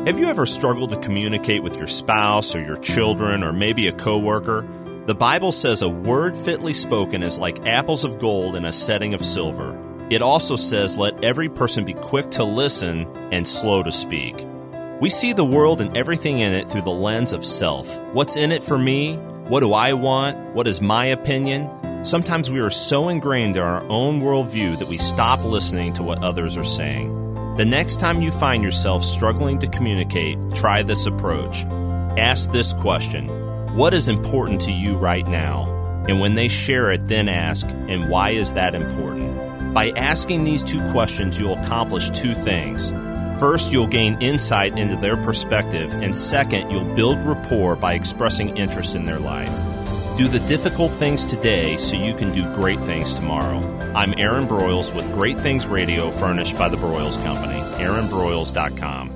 Have you ever struggled to communicate with your spouse or your children or maybe a coworker? The Bible says a word fitly spoken is like apples of gold in a setting of silver. It also says let every person be quick to listen and slow to speak. We see the world and everything in it through the lens of self. What's in it for me? What do I want? What is my opinion? Sometimes we are so ingrained in our own worldview that we stop listening to what others are saying. The next time you find yourself struggling to communicate, try this approach. Ask this question: what is important to you right now? And when they share it, then ask, and why is that important? By asking these two questions, you'll accomplish two things. First, you'll gain insight into their perspective, and second, you'll build rapport by expressing interest in their life. Do the difficult things today so you can do great things tomorrow. I'm Aaron Broyles with Great Things Radio, furnished by the Broyles Company. AaronBroyles.com.